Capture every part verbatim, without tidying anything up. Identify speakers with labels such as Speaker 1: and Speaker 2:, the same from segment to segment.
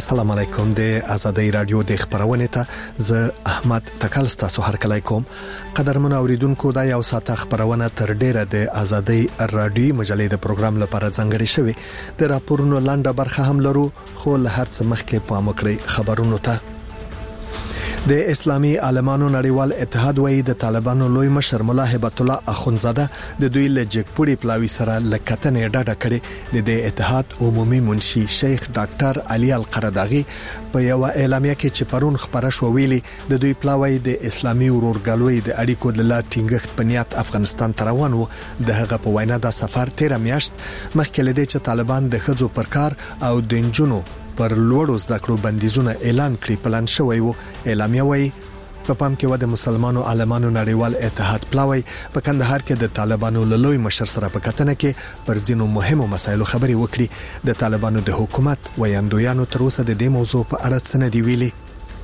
Speaker 1: السلام علیکم. د آزادۍ رادیو د خبرونه ته ز احمد تکل ستاسو هر کله کوم. قدرمن اوریدونکو دا یو ساعت خبرونه تر ډیره د آزادۍ رادیو مجلې د پروګرام لپاره ځانګړې شوې. د راپورونو لاندې برخه هم لرو، خو له هر څه مخکې پام وکړئ خبرونو ته. د اسلامي عالمانو نړیوال اتحاد وایي د طالبانو لوی مشر مولا هبت الله اخونزاده د دوی له جګپوړي پلاوی سره لکتنې ډاډه کړي. د دې اتحاد عمومي منشي شیخ ډاکټر علي القرداغي په یو اعلامیه کې چې پرون خبره شو ویلي د دوی پلاوی د اسلامي ورورګلوي د اړیکو د لا ټینګښت په نیت افغانستان ته روان وو. د هغه په وینا د سفر تیر میاشت مخکې لدی چې طالبان د خځو پر کار او د انجونو پر لوړو زده کړو بندیزونه اعلان کړی پلان شوی وو. اعلامیه وایي په پام کې و د مسلمانو عالمانو نړیوال اتحاد پلاوی په کندهار کې د طالبانو لوی مشر سره په کتنه کې پر ځینو مهمو مسایلو خبري وکړي. د طالبانو د حکومت ویاندویانو تر اوسه د دې موضوع په اړه څه نه دی ویلي.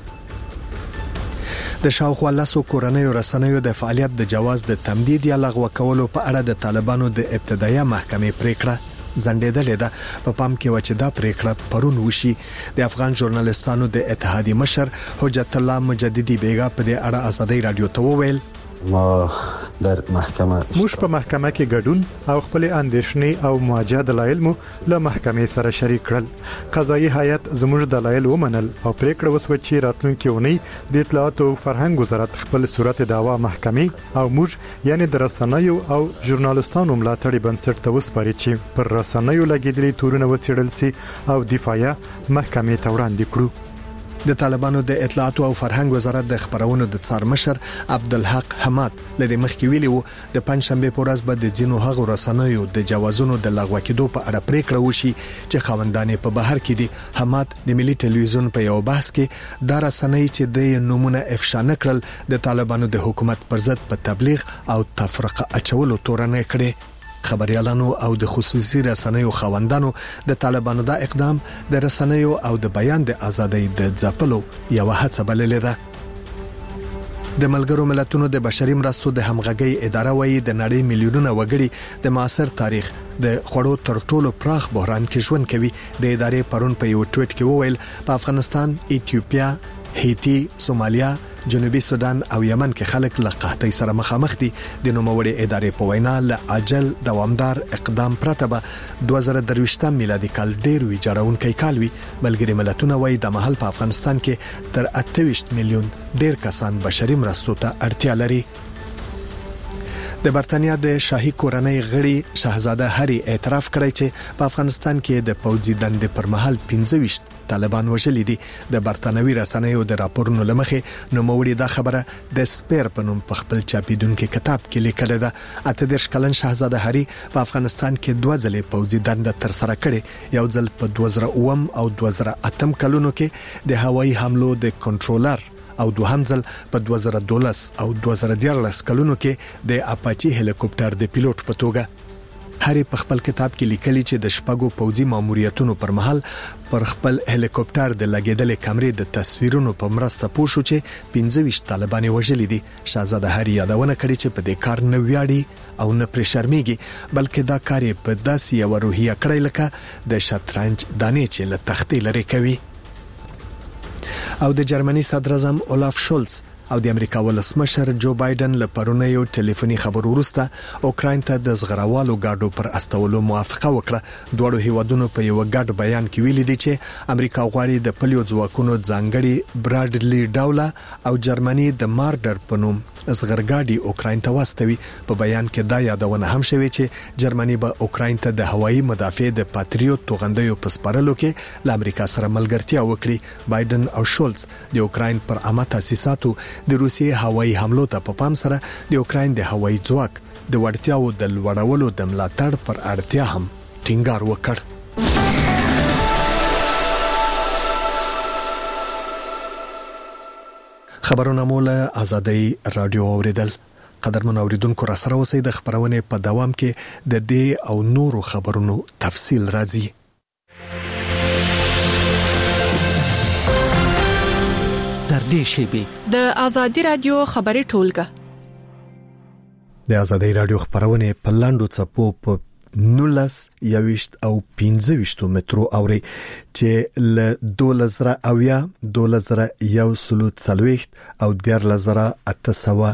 Speaker 1: د شاوخوا لاسو کورنیو رسنیو د فعالیت د جواز د تمدید یا لغوه کولو په اړه د طالبانو د ابتدایي محکمې پریکړه ځنډېدلې ده. په پام کې و چې دا پریکړه پرون وشي. د افغان ژورنالستانو د اتحادیې مشر حجت الله مجددي بیګا په دې اړه آزادۍ رادیو ته وویل:
Speaker 2: ما در محکمه
Speaker 3: موږ په محکمه کې ګډون او خپل اندېښنې او مواجه دلایل مو له محکمې سره شریک کړل. قضایي هیئت زموږ دلایل ومنل او پریکړه وسوه چې راتلونکي اونۍ د اطلاعات او فرهنګ وزارت خپل صورت دعوا محکمې او موږ یعنی د رسنیو او ژورنالستانو ملاتړي بنسټ ته وسپاري چې پر رسنیو لګیدلي تورونه وڅېړل سي او دفاعیه محکمې ته وړاندې کړو.
Speaker 1: د طالبانو د اطلاعات او فرهنګ وزارت د خبرونو د څار مشر عبدالحق حماد لدې مخکې ویلي وو د پنځشنبه په ورځ به د ځینو هغو رسنیو د جوازونو د لغوه کېدو په اړه پریکړه وشي چې خاوندانې په بهر کې دي. حماد د ملي ټلویزیون په یو بحث کې دا رسنۍ چې د نمونه افشا نکړل د طالبانو د حکومت پر ضد په تبلیغ او تفرقه اچولو تورن کړي. خبريالانو او د خصوصي رسنیو خاوندانو د طالبانو دا اقدام د رسنیو او د بیان د ازادۍ د ځپلو یو هڅه بللې ده. د ملګرو ملتونو د بشري مرستو د همغږي اداره وایي د نړۍ میلیونونه وګړي د معاصر تاریخ د خوړو تر ټولو پراخ بحران کې ژوند کوي. د ادارې پرون په یو ټویټ کې وویل په افغانستان، ایتیوپیا، هیتی، سومالیا، جنوبي سودان او یمن کې خلک له قحطۍ سره مخامخ دي. د نوموړي ادارې په وینا له عاجل دوامدار اقدام پرته به دوه زره درویشت میلادي کال ډیر ویجاړونکی کال وي. ملګري ملتونه وایي د مهال په افغانستان کې تر اته ویشت میلیون ډیر کسان بشري مرستو ته اړتیا لري. د برتانیا د شاهي کورنۍ غړي شاهزاده هری اعتراف کړی چې په افغانستان کې د پوځي دندې پر مهال پنځه ویشت طالبان وژلي دي. د برتانوي رسنیو د راپورونو لمخې نوموړي دا خبره د سپیر په نوم په خپل چاپیدونکو کتاب کې لیکل ده. اته دیرش کلن شاهزاده هری په افغانستان کې دوه ځلې پوځي دنده تر سره کړې. یو ځل په دوه زره اووم او دوه زره اتم کلونو کې د هوایي حملو د کنټرولر او دوهم ځل په دوه زره دولس او دوه زره دیارلس کلونو کې د اپاچی هلیکوپټر د پیلوټ په توګه. هری په خپل کتاب کې لیکلي چې د شپږو پوځي ماموریتونو پر مهال پر خپل هلیکوپټر د لګیدلې کیمرې د تصویرونو په مرسته پوه شو چې پنځه ویشت طالبان وژلي دي. شاهزاده هری یادونه کړې چې په دې کار نه ویاړي او نه پرې شرمېږي، بلکې دا کار په داسې یو روحیه کړی لکه د شطرنج دانې چې له تختې لري کوي. او د جرمني صدر اعظم اولاف شولز او د امریکا ولسمشر جو بایدن له پرونیو ټلیفوني خبرو وروسته اوکراین ته د زغروالو ګاډو پر استولو موافقه وکړه. دوه هیوادونو په یو ګډ بیان کې ویلي دي چې امریکا غواړي د پلیو ځواکونو ځانګړي براډلی ډاولا او جرمني د مارډر په نوم زغرګاډي اوکراین ته واستوي. په بیان کې دا یادونه هم شوې چې جرمني به اوکراین ته د هوایي مدافع د پاتریوت توغندیو په سپارلو کې له امریکا سره ملګرتیا وکړي. بایدن او شولز د اوکراین پر عامه تاسیساتو د روسیې هوایي حملو ته په پام سره د اوکراین د هوایي ځواک د وړتیاو د لوړولو د ملاتړ پر اړتیا هم ټینګار وکړ. خبرونه مولا آزادۍ رادیو اوریدل. قدرمن اوریدونکو را سره اوسئ. د خبرونه په دوام کې د دې او نورو خبرونو تفصیل راځي.
Speaker 4: تر دې شیبې د آزادۍ رادیو خبري ټولګه
Speaker 1: د آزادۍ رادیو خبرونه په لاندو څپو په نولس یويشت او پنځه ویشت مترو اوري چې ل دولزره اویا دولزره یو سلو څلويخت او دیر لزره اتسوا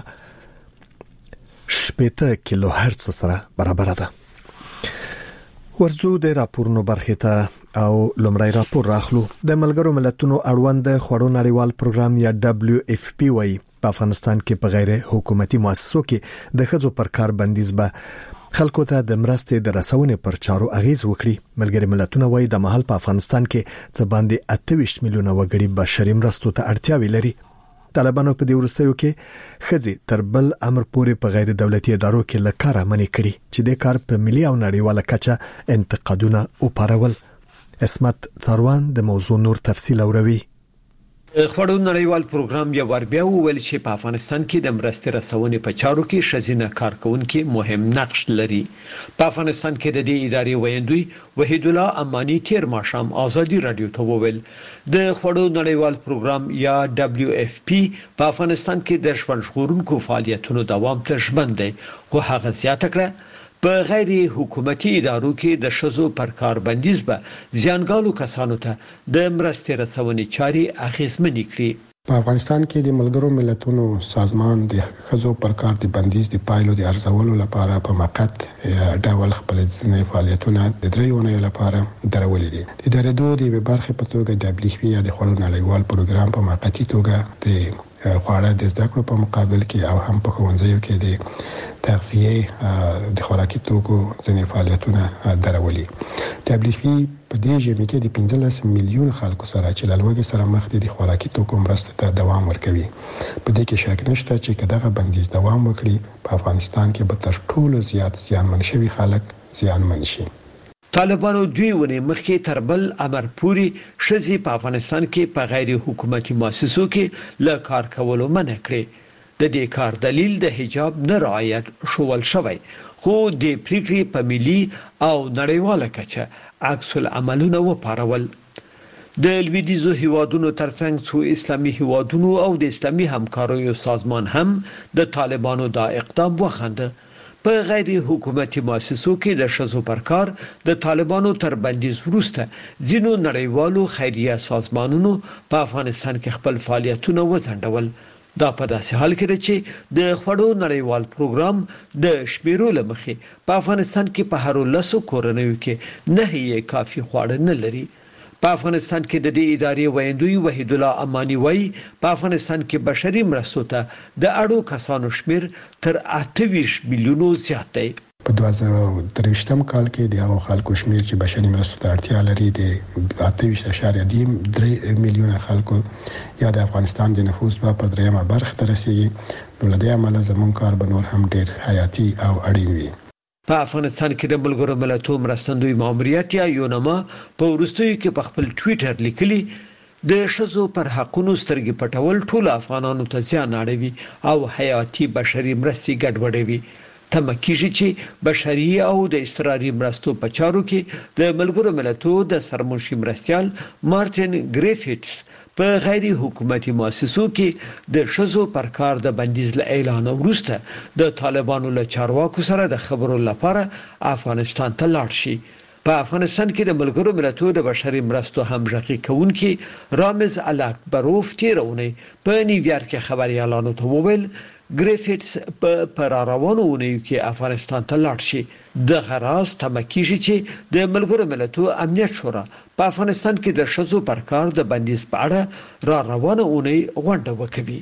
Speaker 1: شپږ کیلو هرتز سره برابر ده. ورزو د راپورونو برخه ته او لمړی راپور راخلو. د ملګرو ملتونو اړوند خوړو نړیوال پروګرام یا دبليو اف پی وايي په افغانستان کې په غیر حکومتي مؤسسو کې د ښځو پر کار بندیز به خلکو ته د مرستې د رسونې پر چارو اغیز وکړي. ملګري ملتونه وايي د محل په افغانستان کې څه باندې اته ویشت میلیونه وګړي بشري مرستو ته اړتیاوي لري. طالبانو په دې ورستیو کې خځې تر بل امر پورې په غیر دولتي ادارو کې لکاره منې کړي چې د کار په ملي او نړیواله کچه انتقادونه وپارول. اسمت څاروان د موضوع نور تفصیل اوروي.
Speaker 5: خوړو نړیوال پروګرام یو ور بیا ویل چې په افغانستان کې د مرستې رسونې په چارو کې ښځینه کارکونکو مهم نقش لري. په افغانستان کې د دې ادارې ویندوی وحید الله امانی تیر ماښام ازادي رادیو ته وویل د خوړو نړیوال پروګرام یا دبليو اف پی په افغانستان کې د ژوندژغورونکو فعالیتونو دوام ته ژمن دی، خو هغه زیاته کړه په غیر حکومتي ادارو کې د شذو پر کار بندیز به ځانګالو کسانو ته د مرستې رسونې چاري اخیزمنې کړي.
Speaker 6: په افغانستان کې د ملګرو ملتونو سازمان د شذو پر کار د بندیز د پایلو د ارزولو لپاره په موقت ډول خپل ځینې فعالیتونه د دریونه لپاره درولې دي. د ادارې د برخه په توګه د دبليو اف پی یا د خوړو نړیوال پروګرام په موقتی توګه د خواړه د زده کړو په مقابل کې او هم په ښوونځیو کې د تغذیه د خوراکي توکو ځینې فعالیتونه درولي. دبليو اف پی په دې ژمي کې د پنځلس میلیون خلکو سره چې له لوږې سره مخ دي د خوراکي توکو مرستې ته دوام ورکوي. په دې کې شک نشته چې دغه بندیز دوام وکړي په افغانستان کې به تر ټولو زیات زیانمن شوي خلک زیانمن شي.
Speaker 5: طالبانو دوی ونی مخکې تر بل امر پوری شذې په افغانستان کې په غیر حکومتي مؤسسو کې له کار کولو منع کړي. د دې کار دلیل د حجاب نه رعایت شول شوی، خو د پریکړې په ملي او نړیواله کچه عکس العملونه وپارول. د لویدیزو هیوادونو ترڅنګ څو اسلامي هیوادونو او د اسلامي همکاریو سازمان هم د طالبانو دا اقدام وخنده. په غیر حکومتي مؤسسو کې د شذو پر کار د طالبانو تر بندیز وروسته ځینو نړیوالو خیریه سازمانونو په افغانستان کې خپل فعالیتونه وځنډول. دا په داسې حال کې چې د خوړو نړیوال پروګرام د شمیرو لمخې په افغانستان کې په هر لسو کورنیو کې نه یې کافي خواړه نه لري. په افغانستان کې د دې ادارې ویندوی وحید الله امانی وایي په افغانستان کې بشري مرستو ته د اړو کسانو شمیر تر اته ویشت میلیونو زیات دی.
Speaker 6: په دوه زره درویشتم کال کې د هغو خلکو شمیر چې بشري مرستو ته اړتیا لري د اته ویشت اعشاریه درې میلیونه خلکو یا د افغانستان د نفوس په پر دریمه برخه ته رسیدي. نو له دې امله زموږ کار به نور هم ډیر حیاتي او اړین وي.
Speaker 5: په افغانستان کې د ملګرو ملتونو مرستندوی ماموریت یا یونما په ورستیو کې په خپل ټوئیټر لیکلي د شذو پر حقونو سترګې پټول ټول افغانانو ته زیان اړوي او حیاتي بشري مرستې ګډوډوي. تمه کیږي چې بشري او د اضطراري مرستو په چارو کې د ملګرو ملتونو د سرمنشي مرستيال مارټین ګریفټس په غیر حکومتي مؤسسو کې د شذو پر کار د بندیز له اعلان وروسته د طالبانو له چارواکو سره د خبرو لپاره افغانستان ته لاړ شي. په افغانستان کې د ملګرو ملتونو د بشري مرستو همغږي کوونکي رامز الاکبروف تیرونه په نیویارک کې خبريالانو ته وویل ګریفټس په پراروانو ونیو کې افغانستان ته لاړ شي. د غراس تمه کیږي چې د ملګرو ملتونو امنیت شورا په افغانستان کې د شذو پر کار د بندیز په اړه را روانه اونۍ غونډه وکړي.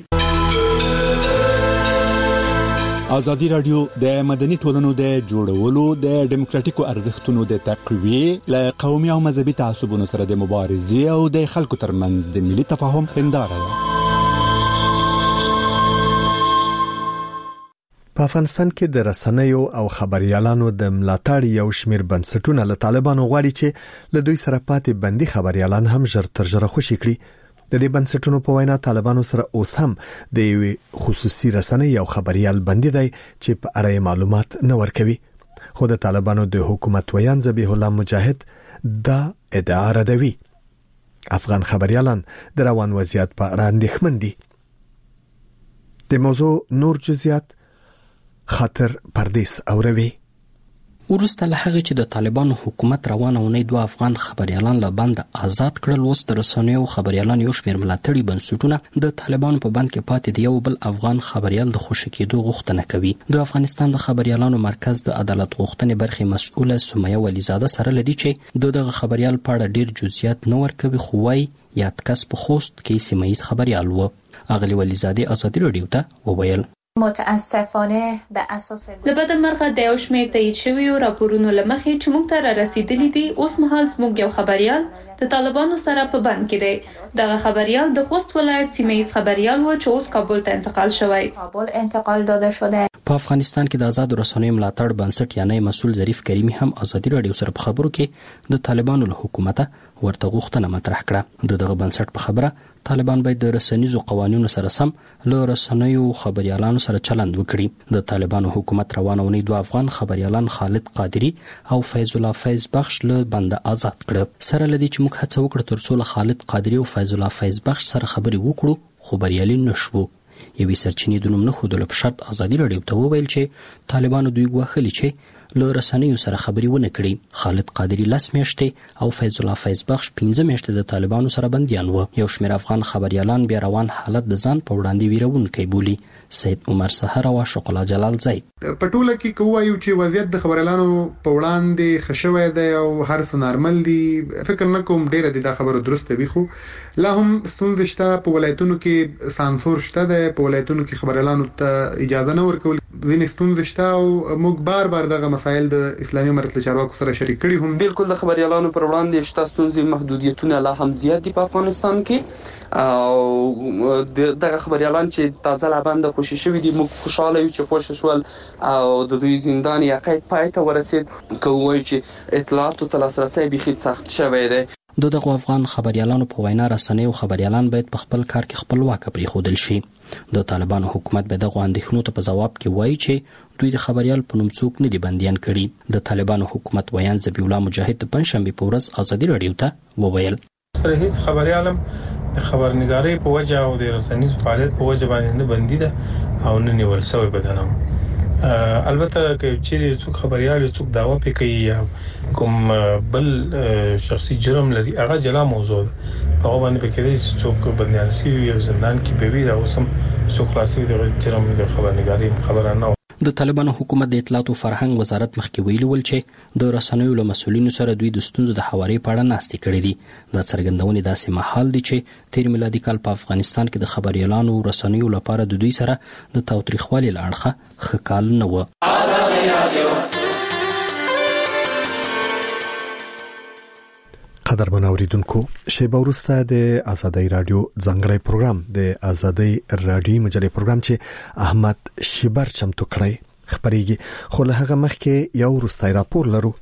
Speaker 7: ازادي رادیو د مدني ټولنو د جوړولو د ډیموکراتیکو ارزښتونو د تقویه ل قومي او مذهبي تعصبونو سره د مبارزې او د خلکو ترمنځ د ملي تفاهم هنداره ده.
Speaker 1: په افغانستان کې د رسنیو او خبريالانو د ملاتړ یو شمیر بنسټونه له طالبانو غواړي چې له دوی سره پاتې بندي خبريالان هم ژر تر ژره خوشي کړي. د دې بنسټونو په وینا طالبانو سره اوس هم د یو خصوصي رسنۍ او خبريال بندي دی چې په اړه معلومات نه ورکوي. خو د طالبانو د حکومت ویان ذبیح الله مجاهد دا ادعا ردوي. افغان خبريالان د روان وضعیت په اړه اندېښمن دي. د موضوع نور جزئیات خاطر پردیس اوروي.
Speaker 8: ورسته له هغه چې د طالبانو حکومت روانه ونې دوه افغان خبريالان له بند آزاد کړل، اوس د رسنیو خبريالان یو شمېر ملاتړي بنسټونه د طالبانو په بند کې پاتې دی، یو بل افغان خبريال د خوشی کېدو غوښتنه کوي. د افغانستان د خبريالانو مرکز د عدالت غوښتنې برخې مسؤله سمیه ولیزاده سره لدی چې دغه خبريال په اړه ډیر جزئیات نه ورکوي، خو وايي یاد کس په خوست کې سیمایي خبريال و. اغلی ولیزاده ازادي رادیو ته وویل
Speaker 9: متاسفانه به اساس
Speaker 10: د بده مرغه د یو شمېر تایید شوي راپورونو له مخې چې موږ ته را رسیدلي دي، اوس مهال زموږ یو خبريال د طالبانو سره په بند کې دی. دغه خبريال د خوست ولایت سیمایي خبريال و چې اوس کابل ته انتقال شوی.
Speaker 9: کابل انتقال داده شده.
Speaker 8: په افغانستان کې د آزاد رسنیو ملاتړ بنسټ یعنی مسؤل ظریف کریمی هم ازادي رادیو سره په خبرو کې د طالبانو له حکومت ورته غوښتنه مطرح کړه. د دغه بنسټ په خبره طالبان باید د رسنیزو قوانینو سره سم له رسنیو خبريالانو سره چلند وکړي. د طالبانو حکومت روانونې دوه افغان خبريالان خالد قادری او فیض الله فیض بخش له بند آزاد کړ. سره لدی چې موږ هڅه وکړو ترڅو له خالد قادری او فیض الله فیض بخش سره خبري وکړو، خو بریالي نشو. یوې سرچینې د نوم نه خودل په شرط ازادي رادیو ته وویل چې طالبانو دوی غواخلي چې له رسنیو سره خبري ونه کړي. خالد قادری لس میاشتې او فیض الله فیض بخش پنځه میاشتې د طالبانو سره بنديان و. یو شمېر افغان خبريالان بیا روان حالت د ځان په وړاندې ویرونکي بولی. سید عمر سحر او شقلا جلال زئی
Speaker 11: په ټوله کې کوایو چې وضعیت د خبريالانو په وړاندې خښوي دی او هر څه نارمل دي. فکر نه کوم ډیره د خبرو درسته وي، خو لا هم ستونزې شته. په ولایتونو کې سانسور شته دی، په ولایتونو کې خبريالانو ته اجازه نه ورکول ځینې ستونزې شته او موږ بار بار دغه مسایل د اسلامي امارت له چارواکو سره شریک کړي هم.
Speaker 12: بالکل د خبريالانو پر وړاندې شته ستونزې، محدودیتونه لا هم زیات دي په افغانستان کې او دغه خبريالان چې تازه لا بند خوشی شوی دي، موږ خوشاله یو چې خوش شول او د دوی زندان یا قید پای ته ورسید. کوي چې اطلاعاتو ته لاسرسي بيخي سخت شوی دی.
Speaker 8: د دغه افغان خبريالانو په وینا رسنیو خبريالان باید په خپل کار کې خپلواک پرېښودل شي. د طالبانو حکومت به دغه اندېښنو ته په جواب کې وایي چې دوی د خبريال په نوم څوک نه دي بنديان کړي. د طالبانو حکومت ویان ذبیح الله مجاهد د پنځشنبه په ورځ ازادي رادیو ته وویل
Speaker 13: سره هیڅ خبريالم د خبرنګارۍ په وجه او د رسنیز فعالیت په وجه باندې نه بندي ده او نه نیول شوی بدنم. البته چې چیرې څوک خبريال څوک داوا پې کوي یا کوم بل شخصي جرم لري، هغه جلا موضوع ده. په باندې به کېږي څوک بنديان شي او زندان کې به وي دا اوسم څوک خلاصي د جرم د خبرنګارۍ خبره نه.
Speaker 8: د طالبانو حکومت د اطلاعات او فرهنګ وزارت مخکې ویلي ول چې د رسنیو له مسولینو سره دوی د ستونزو د حواري په اړه ناستې کړې دي. د څرګندونې داسې محل دي چې تیر میلادي کال په افغانستان کې د خبريالانو او رسنیو لپاره د دوی سره د تاوتریخوالي لړخه ښه کال نه و.
Speaker 1: قدرمن اوریدونکو، شیبه وروسته د ازادۍ رادیو ځانګړی پروګرام د ازادۍ رادیو مجلې پروګرام چې احمد شیبر چمتو کړی خبريږي، خو له هغه مخکې یو وروستي راپور لرو.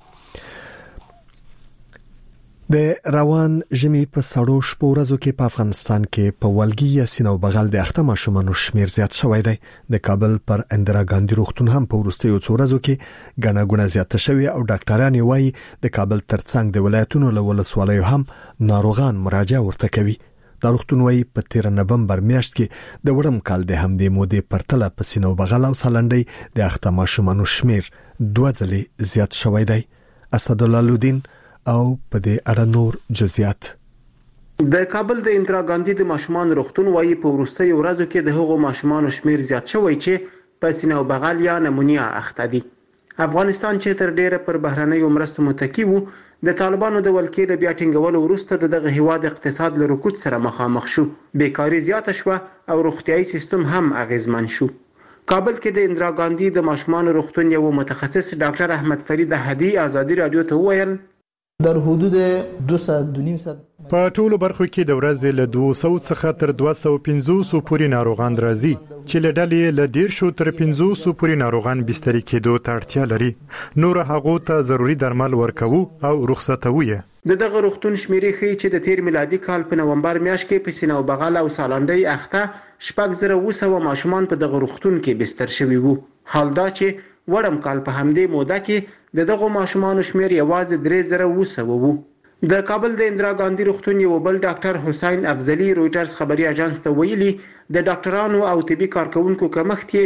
Speaker 1: د روان ژمي په سړو شپو ورځو کې په افغانستان کې په ولګي یا سینو بغل د اخته ماشومانو شمیر زیات شوی دی. د کابل پر اندرا ګاندی روغتون هم په ورستیو څو ورځو کې غنا غنا زیاته شوی او ډاکټران یې وایي د کابل ترڅنګ د ولایتونو له ولسوالیو هم ناروغان مراجعه ورته کوي. د روغتون وایي په تیر نومبر میاشت کې د وړم کال د همدې مودې پرتله په سینو بغل او سالنډي د اخته ماشومانو شمیر دوه ځلې زیات شوی دی. اسد الله لودین او په دې اړه نور جزئیات.
Speaker 14: د کابل د اندرا ګاندی د ماشومان روغتون وایي په وروستي ورځو کې د هغو ماشومان شمیر زیات شوی چې په سینو بغل یا نمونیا اخته دي. افغانستان چې تر ډیره پر بهرنیو مرستو متکی وو، د طالبانو د ولکې د بیا ټینګولو وروسته دغه هیواد اقتصاد له رکود سره مخامخ شو، بیکاری زیاته شو او روغتيایي سیستم هم اغیزمن شو. کابل کې د اندرا ګاندی د ماشومان روغتون یو متخصص ډاکټر احمد فرید هدی ازادي رادیو ته وویل
Speaker 15: در حدود دو ساعت دو نیم ساعت
Speaker 3: په ټولو برخو کې د ورځې له دوه سوه څخه تر دوه سوه پنځوس پورې ناروغان راځي چې له ډلې له ډیر شو تر پنځوس پورې ناروغان بستري کېدو ته اړتیا لري. نور هغه ته ضروري درمل ورکوو او رخصتوي.
Speaker 14: د دغه روغتون شمیرې ښیي چې د تیر میلادي کال په نومبر میاشت کې په سینو بغل او سالنډي اخته شپږ زره اوه سوه ماشومان په دغه روغتون کې بستر شوي وو. حال دا چې وړم کال په همدې موده کې د دغه ماشومان شمیر یوازې درې زره اوه سوه وو. د کابل د اندرا ګاندی روغتون یو بل ډاکټر حسین افضلی رويټرز خبري اژانس ته ویلي د ډاکټرانو او طبي کارکونکو کمښت